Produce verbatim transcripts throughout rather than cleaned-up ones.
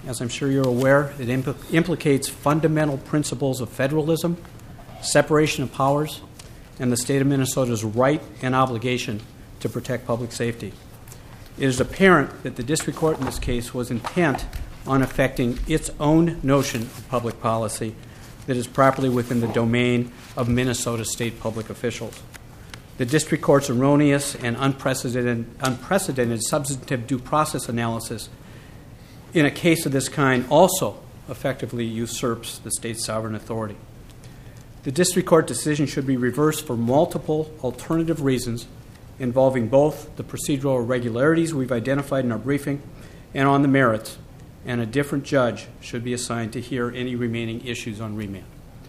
as I'm sure you're aware, it impl- implicates fundamental principles of federalism, separation of powers, and the state of Minnesota's right and obligation to protect public safety. It is apparent that the district court in this case was intent on affecting its own notion of public policy that is properly within the domain of Minnesota state public officials. The district court's erroneous and unprecedented, unprecedented substantive due process analysis in a case of this kind also effectively usurps the state's sovereign authority. The district court decision should be reversed for multiple alternative reasons involving both the procedural irregularities we've identified in our briefing and on the merits, and a different judge should be assigned to hear any remaining issues on remand.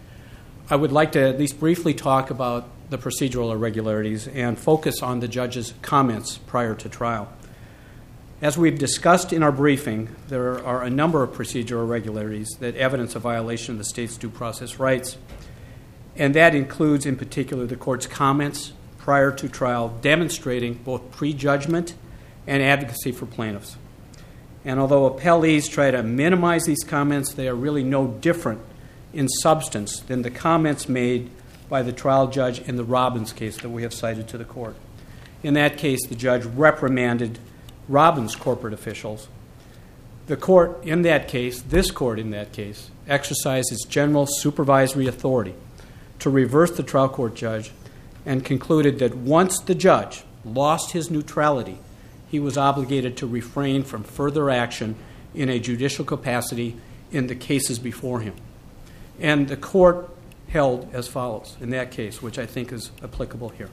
I would like to at least briefly talk about the procedural irregularities and focus on the judge's comments prior to trial. As we've discussed in our briefing, there are a number of procedural irregularities that evidence a violation of the state's due process rights, and that includes in particular the court's comments prior to trial demonstrating both prejudgment and advocacy for plaintiffs. And although appellees try to minimize these comments, they are really no different in substance than the comments made by the trial judge in the Robbins case that we have cited to the court. In that case, the judge reprimanded Robbins corporate officials. The court in that case, this court in that case, exercised its general supervisory authority to reverse the trial court judge and concluded that once the judge lost his neutrality, he was obligated to refrain from further action in a judicial capacity in the cases before him. And the court held as follows in that case, which I think is applicable here.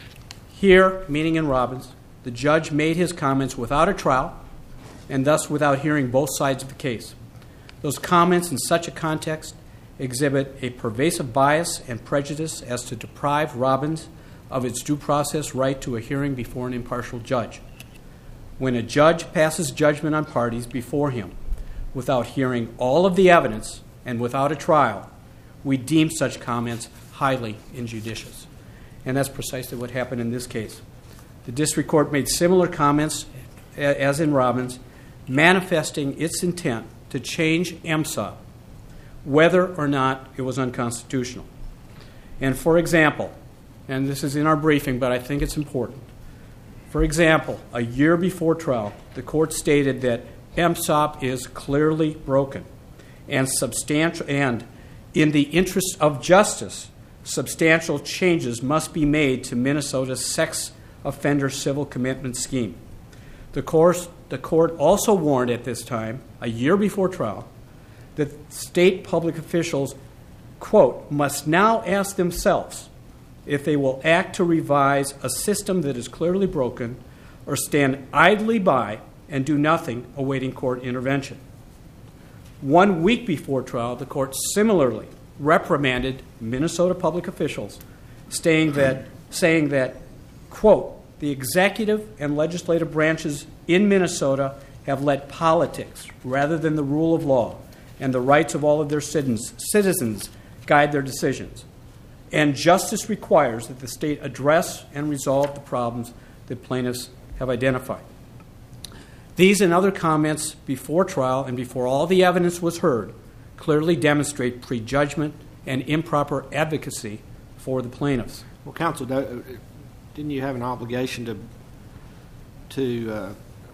Here, meaning in Robbins, the judge made his comments without a trial and thus without hearing both sides of the case. Those comments in such a context exhibit a pervasive bias and prejudice as to deprive Robbins of its due process right to a hearing before an impartial judge. When a judge passes judgment on parties before him without hearing all of the evidence and without a trial, we deem such comments highly injudicious. And that's precisely what happened in this case. The district court made similar comments as in Robbins, manifesting its intent to change M S O P, whether or not it was unconstitutional. And for example, and this is in our briefing, but I think it's important. For example, a year before trial, the court stated that M S O P is clearly broken and substantial, and in the interest of justice, substantial changes must be made to Minnesota's sex offender civil commitment scheme. The court, the court also warned at this time, a year before trial, that state public officials, quote, must now ask themselves if they will act to revise a system that is clearly broken or stand idly by and do nothing awaiting court intervention. One week before trial, the court similarly reprimanded Minnesota public officials, saying that, saying that, quote, the executive and legislative branches in Minnesota have let politics rather than the rule of law and the rights of all of their citizens guide their decisions. And justice requires that the state address and resolve the problems that plaintiffs have identified. These and other comments before trial and before all the evidence was heard clearly demonstrate prejudgment and improper advocacy for the plaintiffs. Well, counsel, didn't you have an obligation to to uh,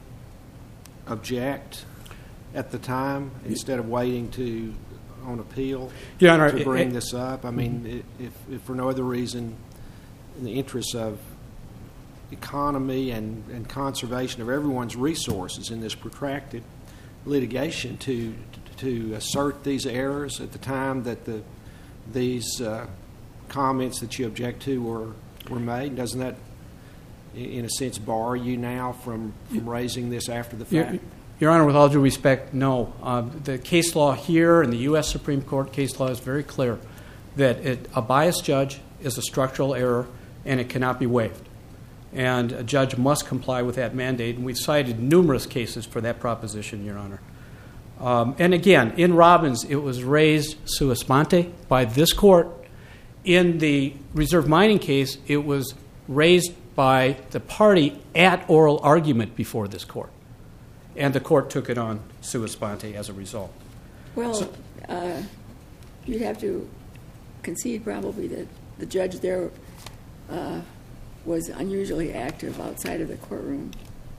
object at the time instead of waiting to on appeal Your Honor, to bring it, this up? I mean, if, if for no other reason, in the interests of economy and, and conservation of everyone's resources in this protracted litigation, to to assert these errors at the time that the these uh, comments that you object to were were made, doesn't that, in a sense, bar you now from, from raising this after the fact? Your, Your Honor, with all due respect, no. Uh, the case law here and the U S Supreme Court case law is very clear that it, a biased judge is a structural error and it cannot be waived. And a judge must comply with that mandate, and we've cited numerous cases for that proposition, Your Honor. Um, and again, in Robbins, it was raised sua sponte by this court. In the reserve mining case, it was raised by the party at oral argument before this court. and the court took it on sua sponte as a result. Well, So- uh, you'd have to concede probably that the judge there uh, was unusually active outside of the courtroom.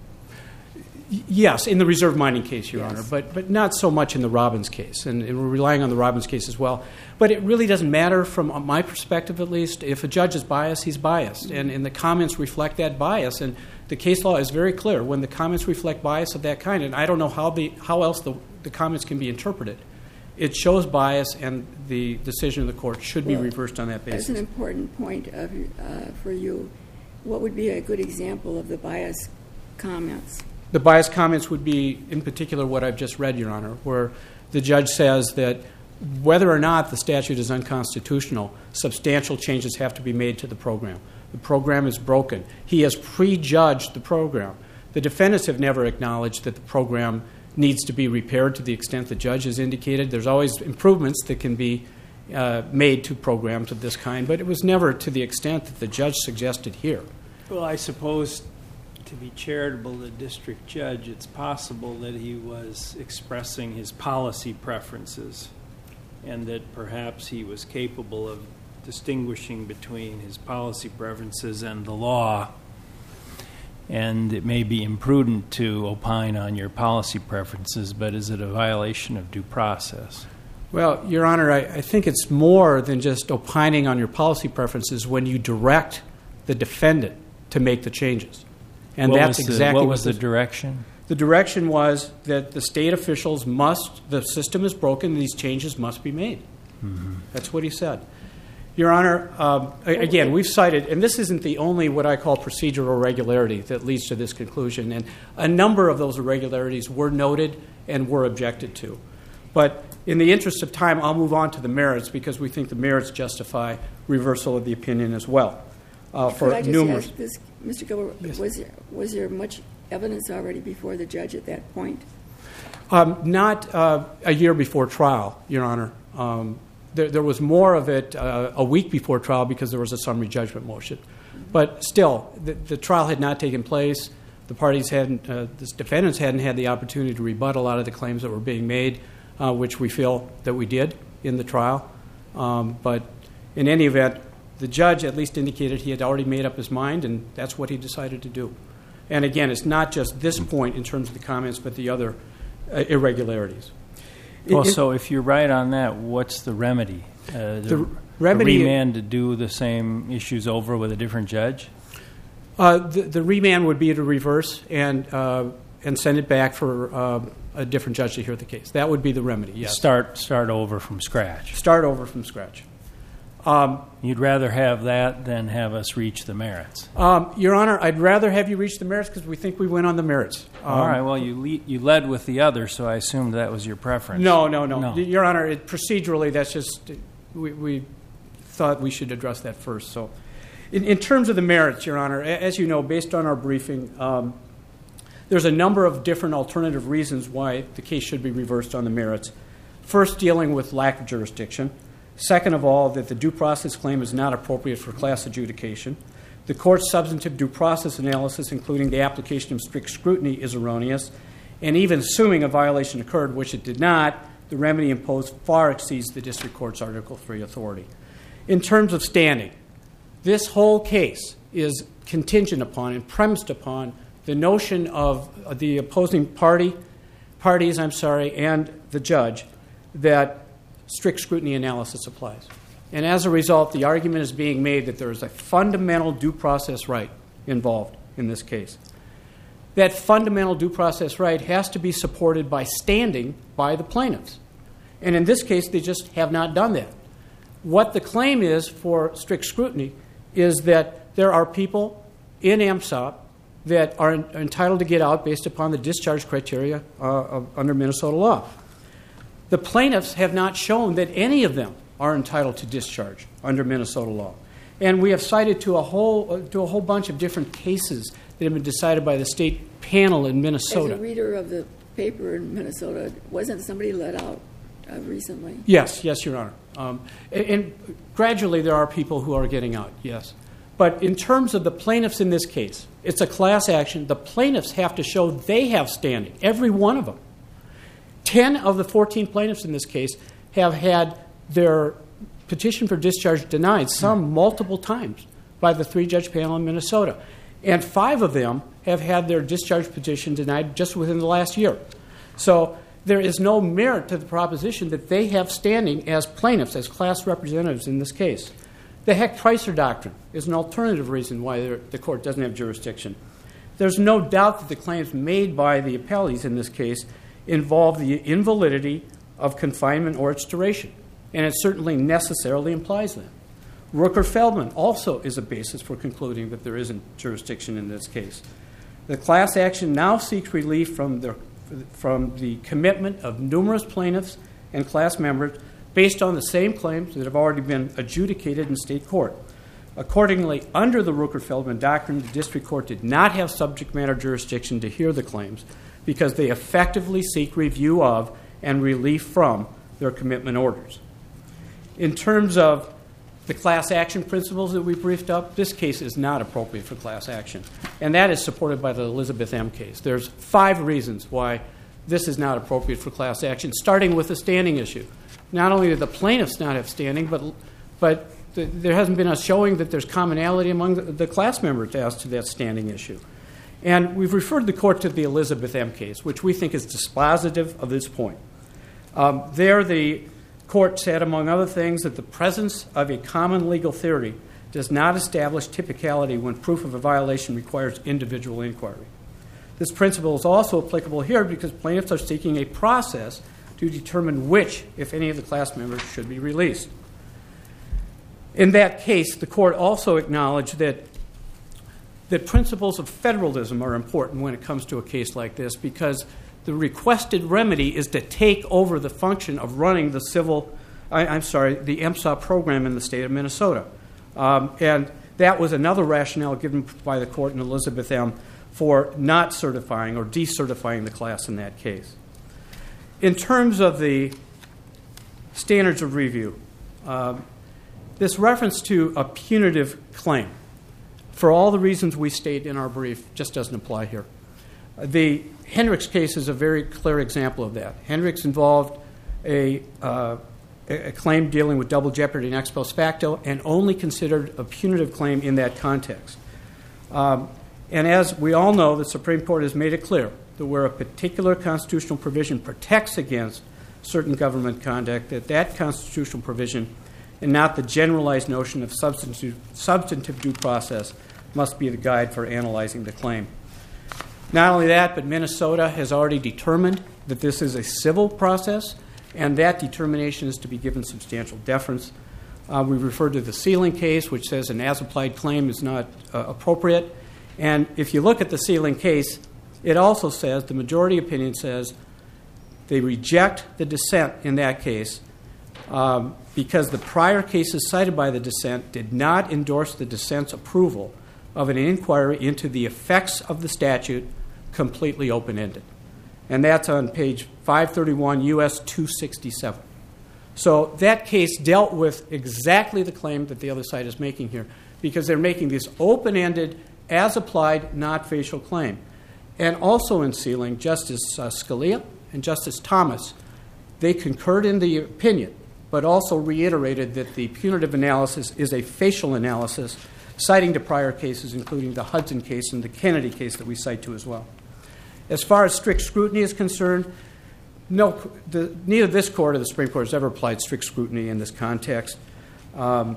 Y- Yes, in the reserve mining case, Your Yes. Honor, but but not so much in the Robbins case, and, and we're relying on the Robbins case as well. But it really doesn't matter from my perspective, at least. If a judge is biased, he's biased, and, and the comments reflect that bias. And the case law is very clear when the comments reflect bias of that kind. And I don't know how the how else the, the comments can be interpreted. It shows bias, and the decision of the court should be Well, reversed on that That's basis. an important point of, uh, for you. What would be a good example of the bias comments? The bias comments would be, in particular, what I've just read, Your Honor, where the judge says that whether or not the statute is unconstitutional, substantial changes have to be made to the program. The program is broken. He has prejudged the program. The defendants have never acknowledged that the program needs to be repaired to the extent the judge has indicated. There's always improvements that can be uh, made to programs of this kind, but it was never to the extent that the judge suggested here. Well, I suppose to be charitable, the district judge, it's possible that he was expressing his policy preferences and that perhaps he was capable of distinguishing between his policy preferences and the law. And it may be imprudent to opine on your policy preferences, but is it a violation of due process? Well, Your Honor, I, I think it's more than just opining on your policy preferences when you direct the defendant to make the changes. And what that's was the, exactly what was the the direction? The direction was that the state officials must, the system is broken, these changes must be made. Mm-hmm. That's what he said. Your Honor, um, again, we've cited, and this isn't the only what I call procedural irregularity that leads to this conclusion, and a number of those irregularities were noted and were objected to. But in the interest of time, I'll move on to the merits because we think the merits justify reversal of the opinion as well. Uh, for Could I just numerous. ask this, Mister Gilbert, Yes. was there, was there much evidence already before the judge at that point? Um, not uh, a year before trial, Your Honor. Um, there, there was more of it uh, a week before trial because there was a summary judgment motion. But still, the, the trial had not taken place. The parties hadn't, uh, the defendants hadn't had the opportunity to rebut a lot of the claims that were being made, uh, which we feel that we did in the trial. Um, but in any event, the judge at least indicated he had already made up his mind, and that's what he decided to do. And again, it's not just this point in terms of the comments, but the other uh, irregularities. Well, In- so if you're right on that, what's the remedy? Uh, the, The remedy- the remand to do the same issues over with a different judge? Uh, the, the remand would be to reverse and uh, and send it back for uh, a different judge to hear the case. That would be the remedy, yes. Start start over from scratch. Start over from scratch. Um, You'd rather have that than have us reach the merits. um, Your Honor, I'd rather have you reach the merits because we think we win on the merits. Um, All right. Well, you le- you led with the other, so I assumed that was your preference. No, no, no, No. Your Honor, it, procedurally, that's just we, we thought we should address that first. So, in, in terms of the merits, Your Honor, a- as you know, based on our briefing, um, there's a number of different alternative reasons why the case should be reversed on the merits. First, dealing with lack of jurisdiction. Second of all, that the due process claim is not appropriate for class adjudication. The court's substantive due process analysis, including the application of strict scrutiny, is erroneous. And even assuming a violation occurred, which it did not, the remedy imposed far exceeds the district court's Article three authority. In terms of standing, this whole case is contingent upon and premised upon the notion of the opposing party, parties, I'm sorry, and the judge, that strict scrutiny analysis applies. And as a result, the argument is being made that there is a fundamental due process right involved in this case. That fundamental due process right has to be supported by standing by the plaintiffs. And in this case, they just have not done that. What the claim is for strict scrutiny is that there are people in AMSOP that are entitled to get out based upon the discharge criteria uh, of, under Minnesota law. The plaintiffs have not shown that any of them are entitled to discharge under Minnesota law. And we have cited to a whole, uh, to a whole bunch of different cases that have been decided by the state panel in Minnesota. As a reader of the paper in Minnesota, wasn't somebody let out uh, recently? Yes, yes, Your Honor. Um, and, and gradually there are people who are getting out, yes. But in terms of the plaintiffs in this case, it's a class action. The plaintiffs have to show they have standing, every one of them. Ten of the fourteen plaintiffs in this case have had their petition for discharge denied, some multiple times, by the three-judge panel in Minnesota. And five of them have had their discharge petition denied just within the last year. So there is no merit to the proposition that they have standing as plaintiffs, as class representatives in this case. The Hecht-Pricer doctrine is an alternative reason why the court doesn't have jurisdiction. There's no doubt that the claims made by the appellees in this case involve the invalidity of confinement or its duration, and it certainly necessarily implies that. Rooker-Feldman also is a basis for concluding that there isn't jurisdiction in this case. The class action now seeks relief from the, from the commitment of numerous plaintiffs and class members based on the same claims that have already been adjudicated in state court. Accordingly, under the Rooker-Feldman doctrine, the district court did not have subject matter jurisdiction to hear the claims because they effectively seek review of and relief from their commitment orders. In terms of the class action principles that we briefed up, this case is not appropriate for class action, and that is supported by the Elizabeth M. case. There's five reasons why this is not appropriate for class action, starting with the standing issue. Not only do the plaintiffs not have standing, but but the, there hasn't been a showing that there's commonality among the, the class members as to that standing issue. And we've referred the court to the Elizabeth M. case, which we think is dispositive of this point. Um, there, the court said, among other things, that the presence of a common legal theory does not establish typicality when proof of a violation requires individual inquiry. This principle is also applicable here because plaintiffs are seeking a process to determine which, if any, of the class members should be released. In that case, the court also acknowledged that that principles of federalism are important when it comes to a case like this because the requested remedy is to take over the function of running the civil, I, I'm sorry, the M S O P program in the state of Minnesota. Um, and that was another rationale given by the court in Elizabeth M. for not certifying or decertifying the class in that case. In terms of the standards of review, uh, this reference to a punitive claim, for all the reasons we state in our brief, just doesn't apply here. The Hendricks case is a very clear example of that. Hendricks involved a, uh, a claim dealing with double jeopardy and ex post facto and only considered a punitive claim in that context. Um, and as we all know, the Supreme Court has made it clear that where a particular constitutional provision protects against certain government conduct, that that constitutional provision and not the generalized notion of substantive, substantive due process must be the guide for analyzing the claim. Not only that, but Minnesota has already determined that this is a civil process, and that determination is to be given substantial deference. Uh, we referred to the Sealing case, which says an as-applied claim is not uh, appropriate. And if you look at the Sealing case, it also says, the majority opinion says, they reject the dissent in that case um, because the prior cases cited by the dissent did not endorse the dissent's approval of an inquiry into the effects of the statute completely open-ended. And that's on page five thirty-one U S two sixty-seven. So that case dealt with exactly the claim that the other side is making here because they're making this open-ended, as-applied, not facial claim. And also in Sealing, Justice uh, Scalia and Justice Thomas, they concurred in the opinion, but also reiterated that the punitive analysis is a facial analysis, citing the prior cases, including the Hudson case and the Kennedy case that we cite to as well. As far as strict scrutiny is concerned, no, the, neither this court or the Supreme Court has ever applied strict scrutiny in this context. Um,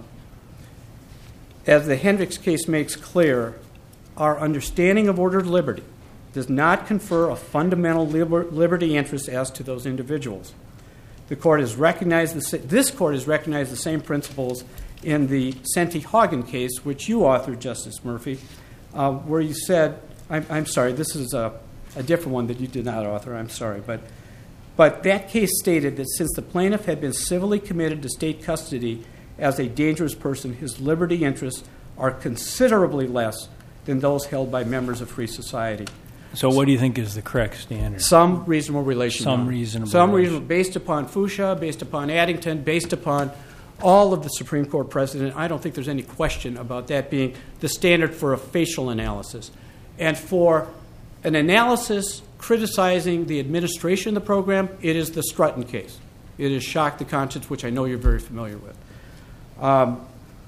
as the Hendricks case makes clear, our understanding of ordered liberty does not confer a fundamental liber- liberty interest as to those individuals. The court has recognized the, this court has recognized the same principles in the Senti-Hagen case, which you authored, Justice Murphy, uh, where you said, I'm, I'm sorry, this is a, a different one that you did not author, I'm sorry, but, but that case stated that since the plaintiff had been civilly committed to state custody as a dangerous person, his liberty interests are considerably less than those held by members of free society. So what do you think is the correct standard? Some reasonable relation. Some reasonable Some relation. reasonable, based upon Fuchsia, based upon Addington, based upon all of the Supreme Court precedent. I don't think there's any question about that being the standard for a facial analysis. And for an analysis criticizing the administration of the program, it is the Strutton case. It is shock the conscience, which I know you're very familiar with. Um,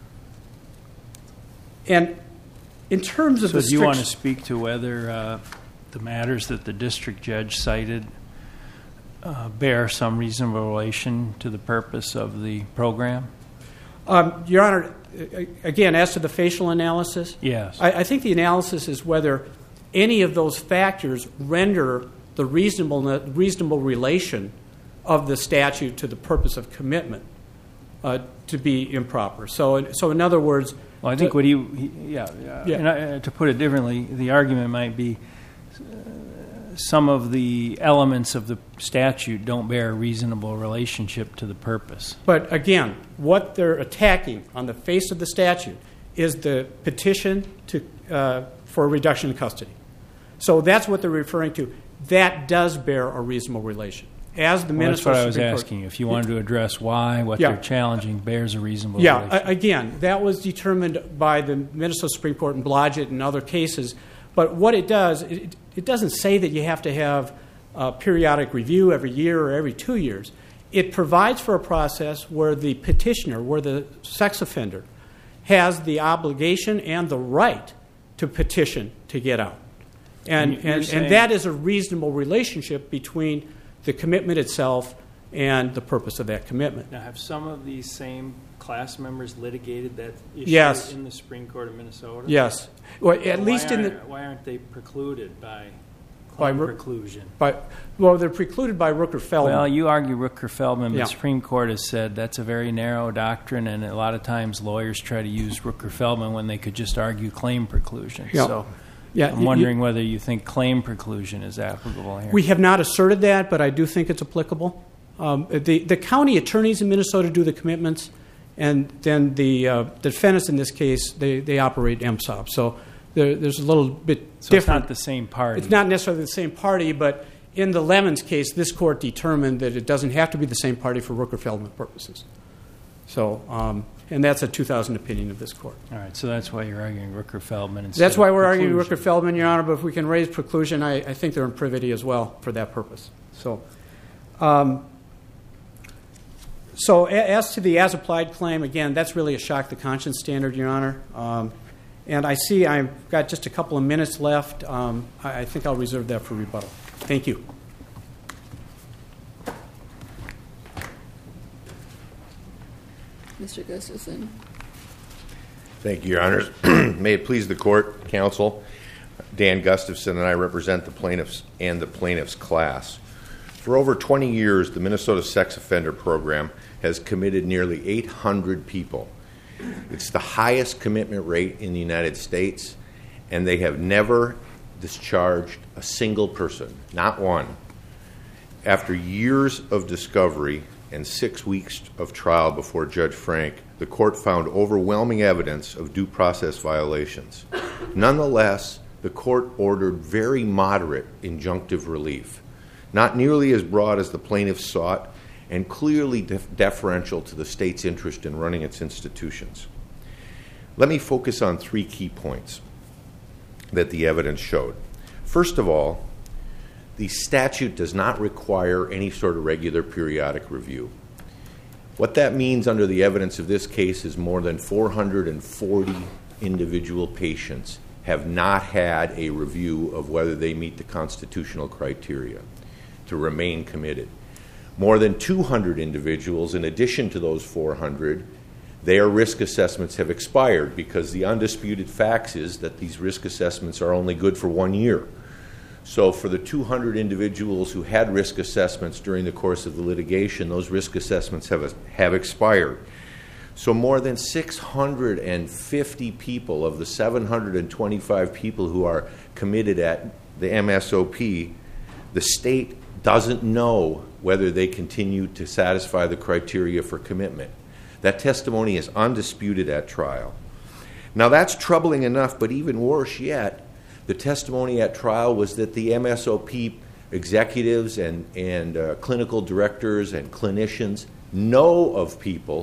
and in terms of so the do you strict- want to speak to whether uh, the matters that the district judge cited uh, bear some reasonable relation to the purpose of the program? Um, Your Honor, again, as to the facial analysis, Yes. I, I think the analysis is whether any of those factors render the reasonable reasonable relation of the statute to the purpose of commitment uh, to be improper. So, so in other words, Well, I think the, what he, he yeah, yeah. Yeah. And I, uh, to put it differently, the argument might be uh, some of the elements of the statute don't bear a reasonable relationship to the purpose. But again, what they're attacking on the face of the statute is the petition to uh, for a reduction in custody. So that's what they're referring to. That does bear a reasonable relation. As the Well, that's Minnesota what I was Supreme Court- asking. If you wanted to address why what Yeah. they're challenging bears a reasonable Yeah, relation. a- again, that was determined by the Minnesota Supreme Court in Blodgett and other cases. But what it does, it, it doesn't say that you have to have a periodic review every year or every two years. It provides for a process where the petitioner, where the sex offender, has the obligation and the right to petition to get out. And, And you're and, saying- and that is a reasonable relationship between the commitment itself and the purpose of that commitment. Now, have some of these same class members litigated that issue Yes. in the Supreme Court of Minnesota? Yes. Well, at Why least in the... aren't- Why aren't they precluded by By claim Ro- preclusion? By, well, they're precluded by Rooker-Feldman. Well, you argue Rooker-Feldman, but Yeah. the Supreme Court has said that's a very narrow doctrine, and a lot of times lawyers try to use Rooker-Feldman when they could just argue claim preclusion. Yeah. So Yeah, I'm you- wondering whether you think claim preclusion is applicable here. We have not asserted that, but I do think it's applicable. Um, the, the county attorneys in Minnesota do the commitments, and then the, uh, the defendants in this case, they, they operate M S O P. So there, there's a little bit so different. it's not the same party. It's not necessarily the same party, but in the Lemons case, this court determined that it doesn't have to be the same party for Rooker-Feldman purposes. So, um, and that's a two thousand opinion of this court. All right, so that's why you're arguing Rooker-Feldman instead That's why of we're arguing preclusion. Rooker-Feldman, Your Honor, but if we can raise preclusion, I, I think they're in privity as well for that purpose. So, um, so a- as to the as-applied claim, again, that's really a shock the conscience standard, Your Honor. Um, and I see I've got just a couple of minutes left. Um, I, I think I'll reserve that for rebuttal. Thank you. Mister Gustafson. Thank you, Your Honors. May it please the court, counsel, Dan Gustafson, and I represent the plaintiffs and the plaintiffs' class. For over twenty years, the Minnesota Sex Offender Program has committed nearly eight hundred people. It's the highest commitment rate in the United States, and they have never discharged a single person, not one. After years of discovery and six weeks of trial before Judge Frank, the court found overwhelming evidence of due process violations. Nonetheless, the court ordered very moderate injunctive relief, not nearly as broad as the plaintiffs sought, and clearly def- deferential to the state's interest in running its institutions. Let me focus on three key points that the evidence showed. First of all, the statute does not require any sort of regular periodic review. What that means under the evidence of this case is more than four hundred forty individual patients have not had a review of whether they meet the constitutional criteria to remain committed. More than two hundred individuals, in addition to those four hundred, their risk assessments have expired because the undisputed facts is that these risk assessments are only good for one year. So for the two hundred individuals who had risk assessments during the course of the litigation, those risk assessments have, have expired. So more than six hundred fifty people of the seven hundred twenty-five people who are committed at the M S O P, the state doesn't know whether they continue to satisfy the criteria for commitment. That testimony is undisputed at trial. Now that's troubling enough, but even worse yet, the testimony at trial was that the M S O P executives and, and uh, clinical directors and clinicians know of people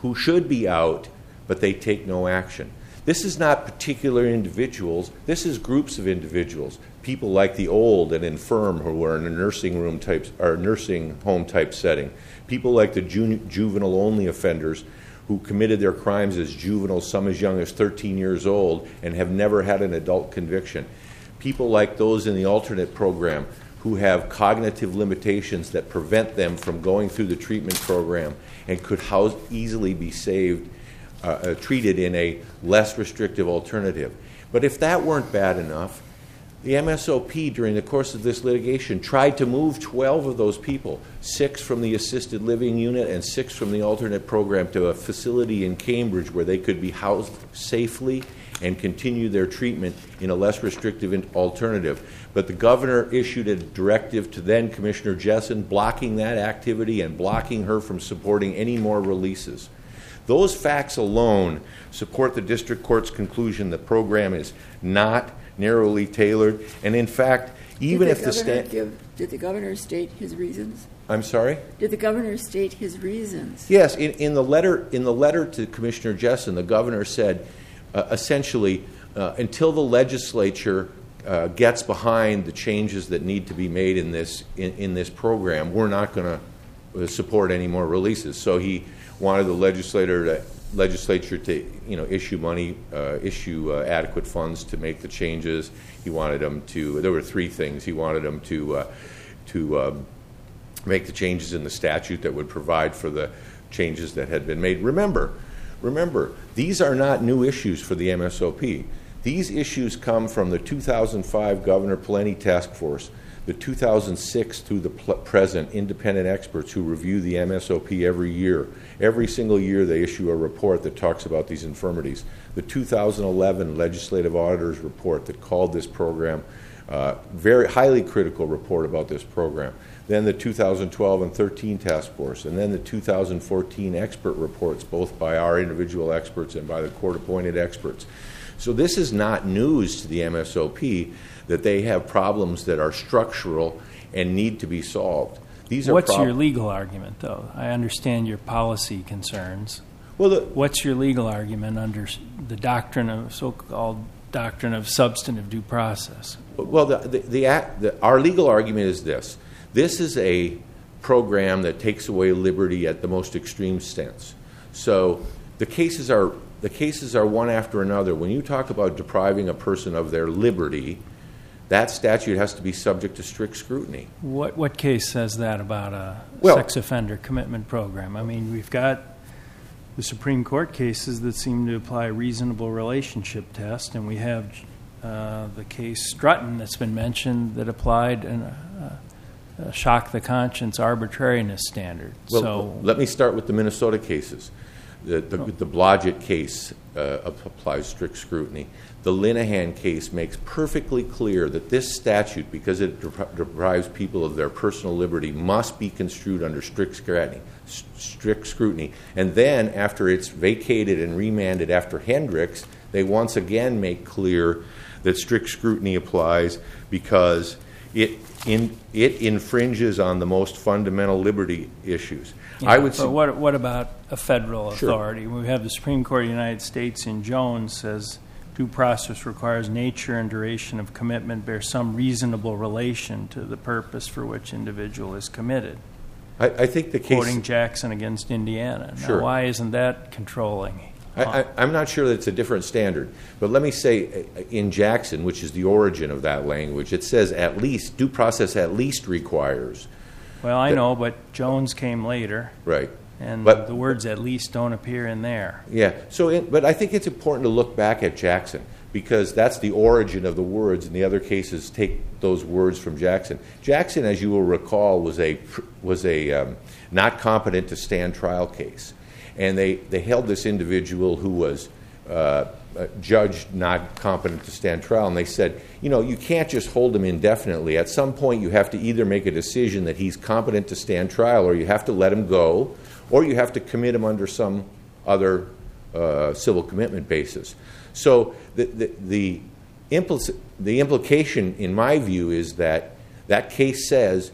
who should be out, but they take no action. This is not particular individuals. This is groups of individuals. People like the old and infirm who are in a nursing room type or nursing home type setting. People like the ju- juvenile only offenders who committed their crimes as juveniles, some as young as thirteen years old, and have never had an adult conviction. People like those in the alternate program who have cognitive limitations that prevent them from going through the treatment program and could house, easily be saved, uh, uh, treated in a less restrictive alternative. But if that weren't bad enough, the M S O P, during the course of this litigation, tried to move twelve of those people, six from the assisted living unit and six from the alternate program, to a facility in Cambridge where they could be housed safely and continue their treatment in a less restrictive alternative. But the governor issued a directive to then Commissioner Jessen blocking that activity and blocking her from supporting any more releases. Those facts alone support the district court's conclusion the program is not narrowly tailored, and in fact, even did the if the sta- state... Did the governor state his reasons? I'm sorry? Did the governor state his reasons? Yes, in, in the letter in the letter to Commissioner Jessen, the governor said, uh, essentially, uh, until the legislature uh, gets behind the changes that need to be made in this in, in this program, we're not going to support any more releases. So he wanted the legislator to legislature to you know issue money, uh, issue uh, adequate funds to make the changes. He wanted them to. There were three things. He wanted them to uh, to um, make the changes in the statute that would provide for the changes that had been made. Remember, remember, these are not new issues for the M S O P. These issues come from the two thousand five Governor Plenty Task Force, the two thousand six through the pl- present independent experts who review the M S O P every year. Every single year they issue a report that talks about these infirmities. The two thousand eleven Legislative Auditor's Report that called this program, uh, very highly critical report about this program. Then the two thousand twelve and thirteen Task Force, and then the two thousand fourteen expert reports, both by our individual experts and by the court-appointed experts. So this is not news to the M S O P that they have problems that are structural and need to be solved. These are What's prob- your legal argument, though? I understand your policy concerns. Well, the, What's your legal argument under the doctrine of so-called doctrine of substantive due process? well, the, the, the, act, the our legal argument is this: this is a program that takes away liberty at the most extreme sense. So the cases are the cases are one after another. When you talk about depriving a person of their liberty, that statute has to be subject to strict scrutiny. What what case says that about a Well- sex offender commitment program? I mean, we've got the Supreme Court cases that seem to apply a reasonable relationship test, and we have uh, the case Strutton that's been mentioned that applied an, uh, a shock the conscience arbitrariness standard. Well, so let me start with the Minnesota cases. The, the, the Blodgett case uh, applies strict scrutiny. The Linehan case makes perfectly clear that this statute, because it depri- deprives people of their personal liberty, must be construed under strict scrutiny. Strict scrutiny. And then, after it's vacated and remanded after Hendricks, they once again make clear that strict scrutiny applies because it in, it infringes on the most fundamental liberty issues. Yeah, I would but say, what what about a federal Sure. authority? We have the Supreme Court of the United States in Jones says due process requires nature and duration of commitment bear some reasonable relation to the purpose for which individual is committed. I, I think the case. Quoting Jackson against Indiana. Now, Sure. why isn't that controlling? I, I, I'm not sure that it's a different standard, but let me say uh, in Jackson, which is the origin of that language, it says at least, due process at least requires. Well, I that- know, but Jones came later, Right. and But- the words at least don't appear in there. Yeah. So, it, but I think it's important to look back at Jackson because that's the origin of the words, and the other cases take those words from Jackson. Jackson, as you will recall, was a was a um, not competent to stand trial case, and they, they held this individual who was uh, uh, judged not competent to stand trial, and they said, you know, you can't just hold him indefinitely. At some point, you have to either make a decision that he's competent to stand trial, or you have to let him go, or you have to commit him under some other uh, civil commitment basis. So the the the, impl- the implication, in my view, is that that case says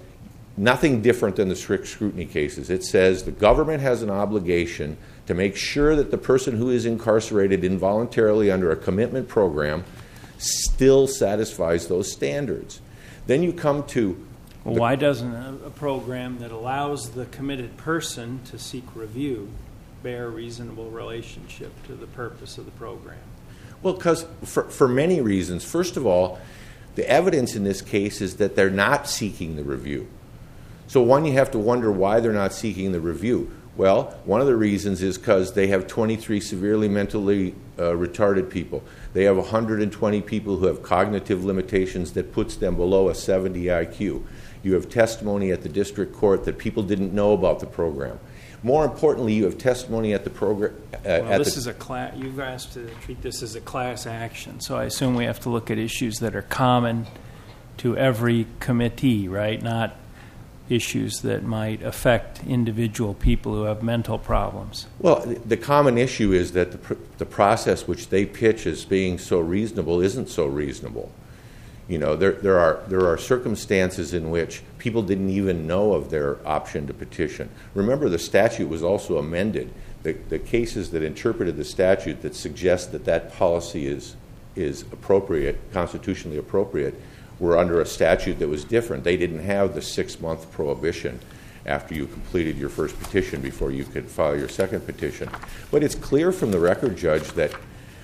nothing different than the strict scrutiny cases. It says the government has an obligation to make sure that the person who is incarcerated involuntarily under a commitment program still satisfies those standards. Then you come to... Well, why doesn't a, a program that allows the committed person to seek review bear reasonable relationship to the purpose of the program? Well, because for, for many reasons. First of all, the evidence in this case is that they're not seeking the review. So one, you have to wonder why they're not seeking the review. Well, one of the reasons is because they have twenty-three severely mentally uh, retarded people. They have one hundred twenty people who have cognitive limitations that puts them below a seventy I Q. You have testimony at the district court that people didn't know about the program. More importantly, you have testimony at the program. Uh, well, at this the, is a class. You've asked to treat this as a class action, so I assume we have to look at issues that are common to every committee, right? Not issues that might affect individual people who have mental problems. Well, the common issue is that the, pr- the process which they pitch as being so reasonable isn't so reasonable. You know, there, there are there are circumstances in which people didn't even know of their option to petition. Remember, the statute was also amended. The, the cases that interpreted the statute that suggest that that policy is is appropriate, constitutionally appropriate, were under a statute that was different. They didn't have the six-month prohibition after you completed your first petition before you could file your second petition. But it's clear from the record, Judge, that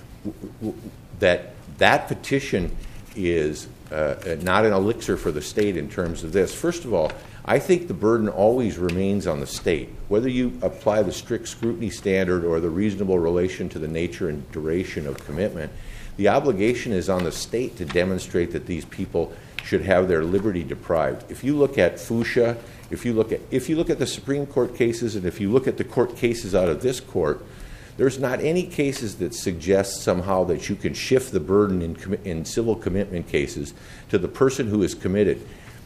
that that petition is uh, not an elixir for the state in terms of this. First of all, I think the burden always remains on the state. Whether you apply the strict scrutiny standard or the reasonable relation to the nature and duration of commitment, the obligation is on the state to demonstrate that these people should have their liberty deprived. If you look at Fuchsia, if you look at if you look at the Supreme Court cases, and if you look at the court cases out of this court, there's not any cases that suggest somehow that you can shift the burden in, commi- in civil commitment cases to the person who is committed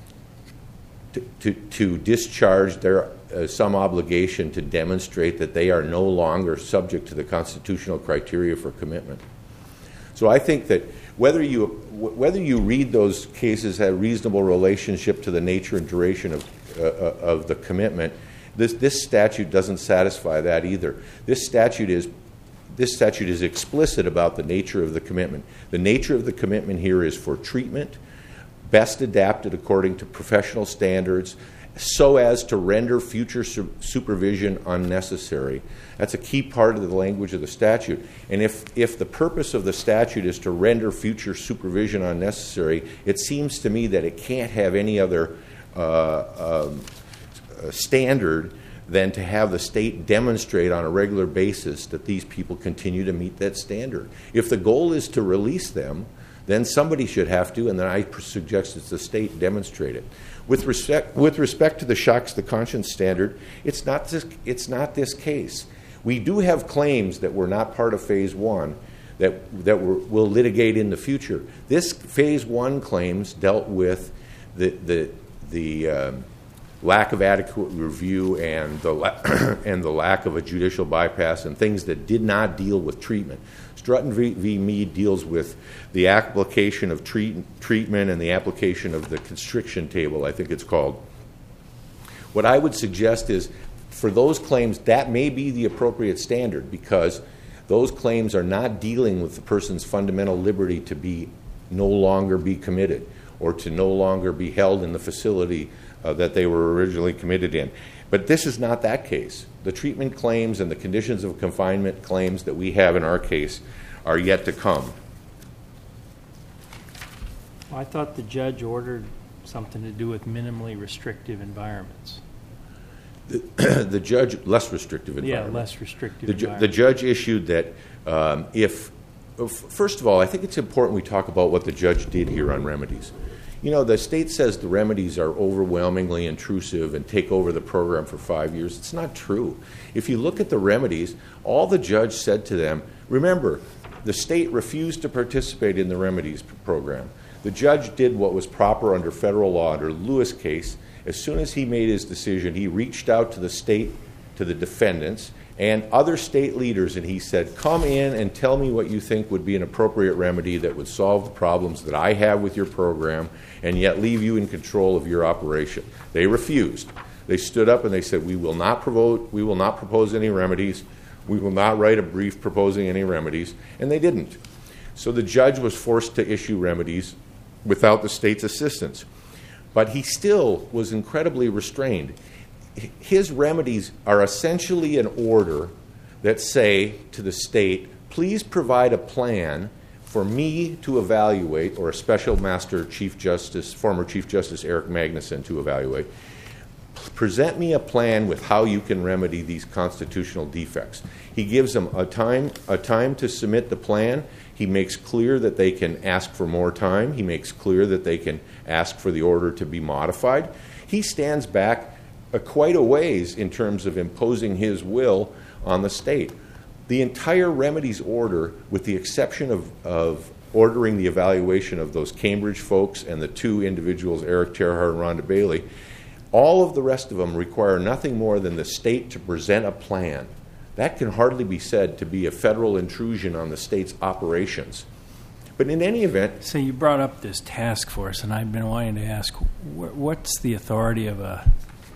to, to, to discharge their uh, some obligation to demonstrate that they are no longer subject to the constitutional criteria for commitment. So I think that whether you whether you read those cases have reasonable relationship to the nature and duration of uh, of the commitment, this this statute doesn't satisfy that either. This statute is this statute is explicit about the nature of the commitment. The nature of the commitment here is for treatment, best adapted according to professional standards, so as to render future su- supervision unnecessary. That's a key part of the language of the statute. And if, if the purpose of the statute is to render future supervision unnecessary, it seems to me that it can't have any other uh, um, standard than to have the state demonstrate on a regular basis that these people continue to meet that standard. If the goal is to release them, then somebody should have to, and then I suggest it's the state demonstrate it. With respect, with respect to the shocks to the conscience standard, it's not this, it's not this case. We do have claims that were not part of Phase One that that we're, we'll litigate in the future. This Phase One claims dealt with the the the um, lack of adequate review and the la- and the lack of a judicial bypass and things that did not deal with treatment. Strutton v. v. Mead deals with the application of treat, treatment and the application of the constriction table, I think it's called. What I would suggest is for those claims, that may be the appropriate standard because those claims are not dealing with the person's fundamental liberty to be no longer be committed or to no longer be held in the facility uh, that they were originally committed in. But this is not that case. The treatment claims and the conditions of confinement claims that we have in our case are yet to come. Well, I thought the judge ordered something to do with minimally restrictive environments. The, the judge, less restrictive environment. Yeah, less restrictive the, ju- environment. the judge issued that um, if, first of all, I think it's important we talk about what the judge did here on remedies. You know, the state says the remedies are overwhelmingly intrusive and take over the program for five years. It's not true. If you look at the remedies, all the judge said to them, remember, the state refused to participate in the remedies program. The judge did what was proper under federal law. Under Lewis case, as soon as he made his decision, he reached out to the state, to the defendants, and other state leaders, and he said, come in and tell me what you think would be an appropriate remedy that would solve the problems that I have with your program and yet leave you in control of your operation. They refused. They stood up and they said, we will not propose, we will not propose any remedies. We will not write a brief proposing any remedies, and they didn't. So the judge was forced to issue remedies without the state's assistance. But he still was incredibly restrained. His remedies are essentially an order that say to the state, please provide a plan for me to evaluate, or a special master Chief Justice, former Chief Justice Eric Magnuson to evaluate. Present me a plan with how you can remedy these constitutional defects. He gives them a time, a time to submit the plan. He makes clear that they can ask for more time. He makes clear that they can ask for the order to be modified. He stands back uh, quite a ways in terms of imposing his will on the state. The entire remedies order, with the exception of, of ordering the evaluation of those Cambridge folks and the two individuals, Eric Terhart and Rhonda Bailey, all of the rest of them require nothing more than the state to present a plan. That can hardly be said to be a federal intrusion on the state's operations. But in any event... So you brought up this task force, and I've been wanting to ask, what's the authority of a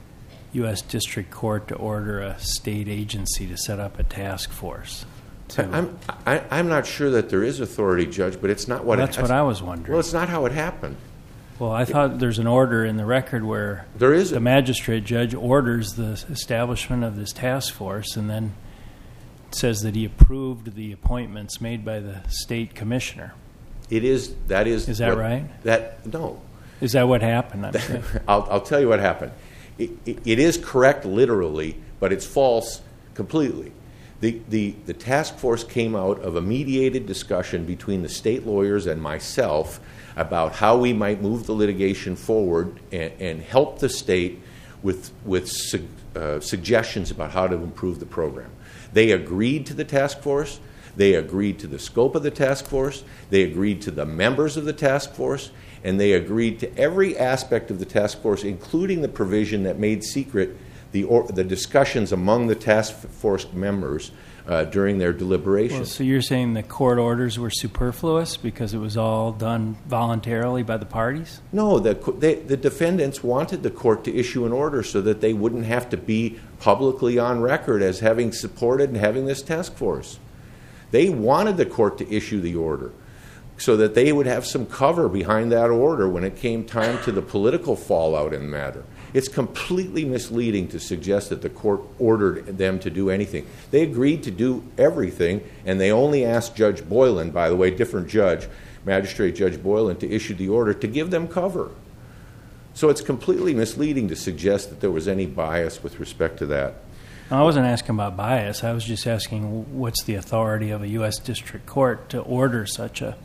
U S District Court to order a state agency to set up a task force? To, I'm, I, I'm not sure that there is authority, Judge, but it's not what... Well, that's it, what I was wondering. Well, it's not how it happened. Well, I thought there's an order in the record where there is the magistrate judge orders the establishment of this task force and then says that he approved the appointments made by the state commissioner. It is, that is... Is that what, right? That, no. Is that what happened? I'm saying. I'll, I'll tell you what happened. It, it, it is correct literally, but it's false completely. The, the, the task force came out of a mediated discussion between the state lawyers and myself about how we might move the litigation forward and, and help the state with, with su- uh, suggestions about how to improve the program. They agreed to the task force. They agreed to the scope of the task force. They agreed to the members of the task force. And they agreed to every aspect of the task force, including the provision that made secret the, or, the discussions among the task force members uh, during their deliberations. Well, so you're saying the court orders were superfluous because it was all done voluntarily by the parties? No, the, they, the defendants wanted the court to issue an order so that they wouldn't have to be publicly on record as having supported and having this task force. They wanted the court to issue the order so that they would have some cover behind that order when it came time to the political fallout in the matter. It's completely misleading to suggest that the court ordered them to do anything. They agreed to do everything, and they only asked Judge Boylan, by the way, different judge, Magistrate Judge Boylan, to issue the order to give them cover. So it's completely misleading to suggest that there was any bias with respect to that. I wasn't asking about bias. I was just asking what's the authority of a U S District Court to order such a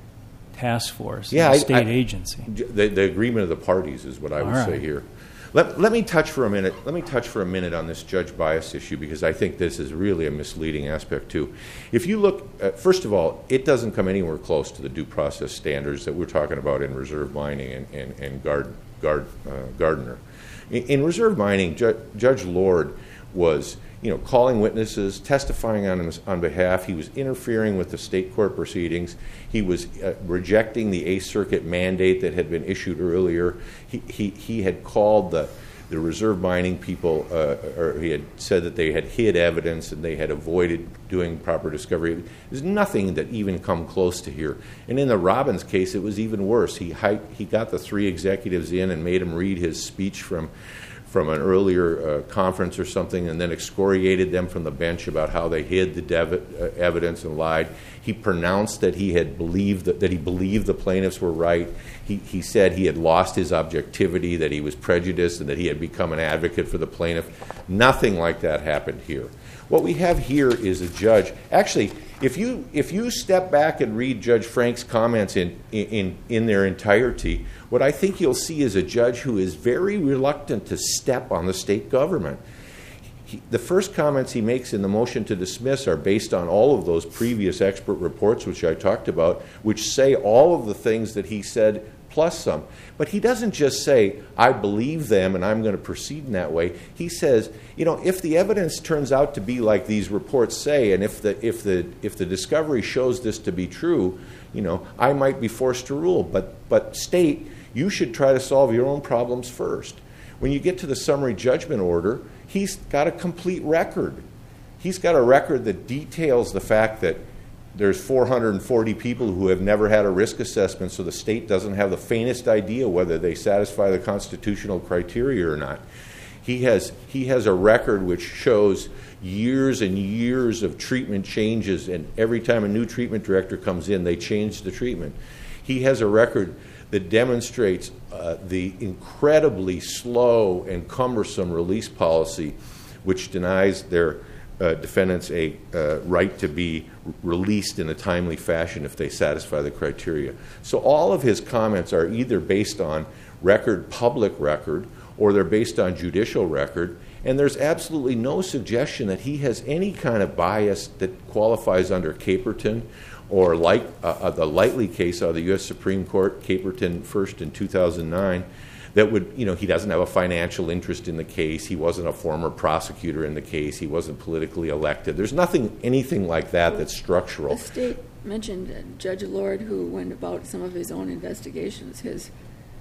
task force, yeah, a I, state I, agency? The, the agreement of the parties is what I would All say right. here. Let, let me touch for a minute. Let me touch for a minute on this judge bias issue because I think this is really a misleading aspect too. If you look, uh, first of all, it doesn't come anywhere close to the due process standards that we're talking about in reserve mining and and, and Gard, Gard, uh, Gardner. In, in reserve mining, Ju- Judge Lord was, you know, calling witnesses, testifying on his, on behalf. He was interfering with the state court proceedings. He was uh, rejecting the Eighth Circuit mandate that had been issued earlier. He he, he had called the the reserve mining people, uh, or he had said that they had hid evidence and they had avoided doing proper discovery. There's nothing that even come close to here. And in the Robbins case, it was even worse. He he got the three executives in and made them read his speech from. from an earlier uh, conference or something, and then excoriated them from the bench about how they hid the dev- uh, evidence and lied. He pronounced that he had believed that, that he believed the plaintiffs were right. He he said he had lost his objectivity, that he was prejudiced, and that he had become an advocate for the plaintiff. Nothing like that happened here. What we have here is a judge. Actually, if you if you step back and read Judge Frank's comments in in in their entirety, what I think you'll see is a judge who is very reluctant to step on the state government. He, the first comments he makes in the motion to dismiss are based on all of those previous expert reports, which I talked about, which say all of the things that he said, plus some. But he doesn't just say, I believe them and I'm going to proceed in that way. He says, you know, if the evidence turns out to be like these reports say, and if the if the if the discovery shows this to be true, you know, I might be forced to rule. But but state, you should try to solve your own problems first. When you get to the summary judgment order, he's got a complete record. He's got a record that details the fact that there's four hundred forty people who have never had a risk assessment, so the state doesn't have the faintest idea whether they satisfy the constitutional criteria or not. He has he has a record which shows years and years of treatment changes, and every time a new treatment director comes in, they change the treatment. He has a record that demonstrates uh, the incredibly slow and cumbersome release policy which denies their uh, defendants a uh, right to be released in a timely fashion if they satisfy the criteria. So all of his comments are either based on record, public record, or they're based on judicial record, and there's absolutely no suggestion that he has any kind of bias that qualifies under Caperton or like uh, the Lightly case out of the U S Supreme Court, Caperton first in two thousand nine, that would, you know, he doesn't have a financial interest in the case, he wasn't a former prosecutor in the case, he wasn't politically elected. There's nothing, anything like that that's structural. The state mentioned uh, Judge Lord, who went about some of his own investigations. His,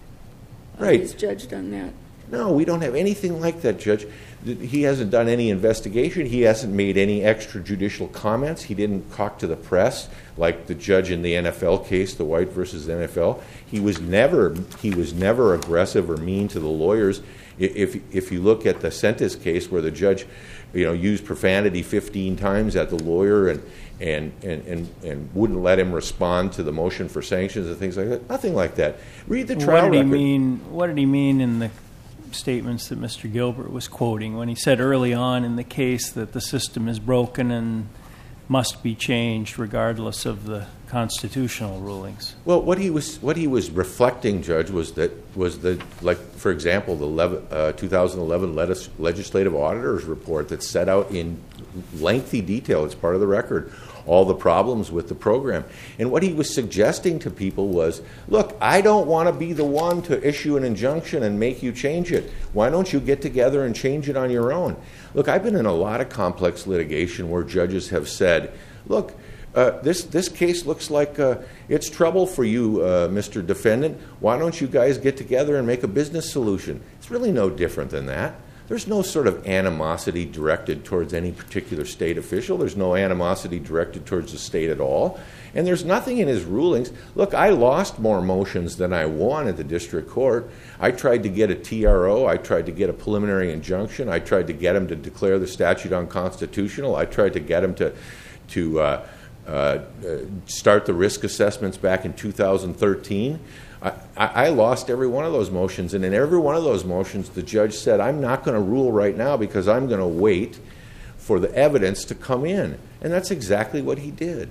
uh, Right. His judge done that. No, we don't have anything like that, Judge. He hasn't done any investigation. He hasn't made any extrajudicial comments. He didn't talk to the press like the judge in the N F L case, the White versus N F L. He was never he was never aggressive or mean to the lawyers. If if you look at the Sentis case where the judge, you know, used profanity fifteen times at the lawyer and and and and, and wouldn't let him respond to the motion for sanctions and things like that, nothing like that. Read the trial What did he record. mean? What did he mean in the statements that Mister Gilbert was quoting when he said early on in the case that the system is broken and must be changed regardless of the constitutional rulings? Well, what he was what he was reflecting, Judge, was that was the like, for example, the eleven, uh, two thousand eleven legis- legislative auditor's report that set out in lengthy detail, it's part of the record, all the problems with the program. And what he was suggesting to people was, look, I don't want to be the one to issue an injunction and make you change it. Why don't you get together and change it on your own? Look, I've been in a lot of complex litigation where judges have said, look, uh, this, this case looks like uh, it's trouble for you, uh, Mister Defendant. Why don't you guys get together and make a business solution? It's really no different than that. There's no sort of animosity directed towards any particular state official. There's no animosity directed towards the state at all. And there's nothing in his rulings. Look, I lost more motions than I won at the district court. I tried to get a T R O. I tried to get a preliminary injunction. I tried to get him to declare the statute unconstitutional. I tried to get him to, to uh, uh, start the risk assessments back in two thousand thirteen. I, I lost every one of those motions, and in every one of those motions, the judge said, I'm not going to rule right now because I'm going to wait for the evidence to come in. And that's exactly what he did.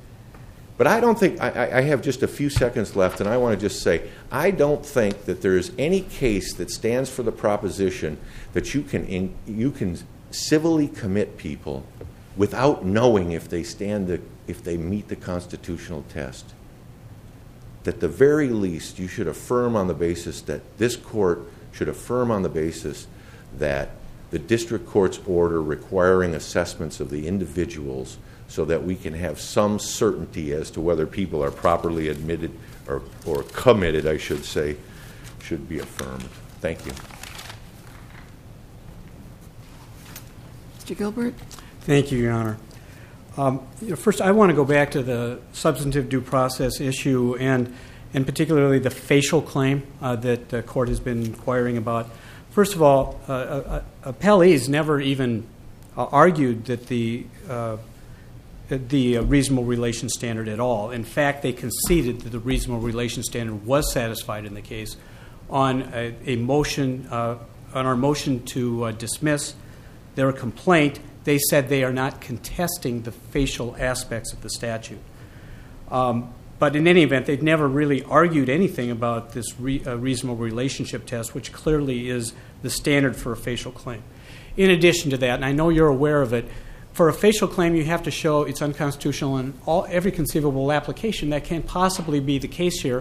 But I don't think, I, I have just a few seconds left, and I want to just say, I don't think that there is any case that stands for the proposition that you can, in, you can civilly commit people without knowing if they stand the, if they meet the constitutional test. At the very least, you should affirm on the basis that this court should affirm on the basis that the district court's order requiring assessments of the individuals so that we can have some certainty as to whether people are properly admitted or, or committed, I should say, should be affirmed. Thank you. Mister Gilbert? Thank you, Your Honor. Um, you know, first, I want to go back to the substantive due process issue and, and particularly the facial claim uh, that the court has been inquiring about. First of all, uh, uh, appellees never even uh, argued that the uh, the uh, reasonable relation standard at all. In fact, they conceded that the reasonable relation standard was satisfied in the case on a, a motion uh, on our motion to uh, dismiss their complaint. They said they are not contesting the facial aspects of the statute. Um, but in any event, they've never really argued anything about this re, uh, reasonable relationship test, which clearly is the standard for a facial claim. In addition to that, and I know you're aware of it, for a facial claim you have to show it's unconstitutional in all, every conceivable application. That can't possibly be the case here,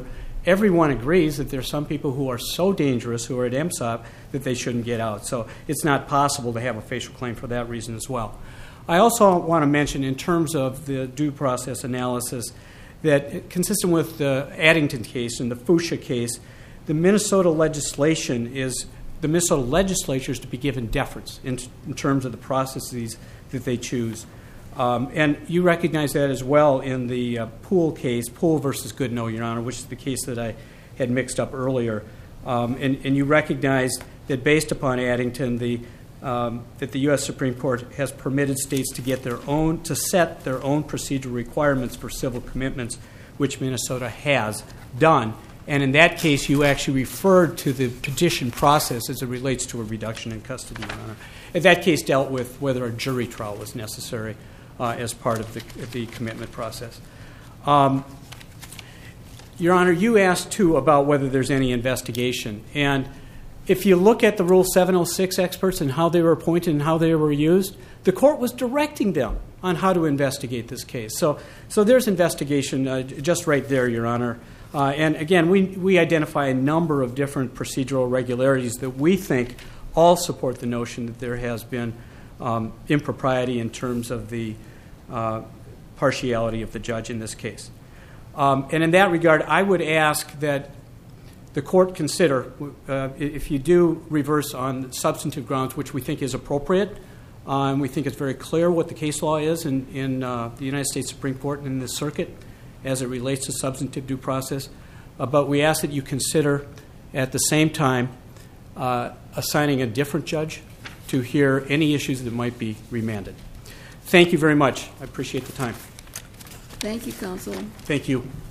everyone agrees that there's some people who are so dangerous who are at M S O P that they shouldn't get out. So it's not possible to have a facial claim for that reason as well. I also want to mention, in terms of the due process analysis, that consistent with the Addington case and the Fuchsia case, the Minnesota legislation is the Minnesota legislature is to be given deference in, in terms of the processes that they choose. Um, and you recognize that as well in the uh, Poole case, Poole versus Goodnow, Your Honor, which is the case that I had mixed up earlier. Um, and, and you recognize that based upon Addington, the um, that the U S Supreme Court has permitted states to get their own to set their own procedural requirements for civil commitments, which Minnesota has done. And in that case, you actually referred to the petition process as it relates to a reduction in custody, Your Honor. And that case dealt with whether a jury trial was necessary uh, as part of the, the commitment process. Um, Your Honor, you asked, too, about whether there's any investigation. And if you look at the Rule seven oh six experts and how they were appointed and how they were used, the court was directing them on how to investigate this case. So, so there's investigation uh, just right there, Your Honor. Uh, and again, we, we identify a number of different procedural irregularities that we think all support the notion that there has been um, impropriety in terms of the uh, partiality of the judge in this case. Um, and in that regard, I would ask that the court consider, uh, if you do reverse on substantive grounds, which we think is appropriate, uh, and we think it's very clear what the case law is in, in uh, the United States Supreme Court and in this circuit as it relates to substantive due process, uh, but we ask that you consider at the same time uh, assigning a different judge to hear any issues that might be remanded. Thank you very much. I appreciate the time. Thank you, counsel. Thank you.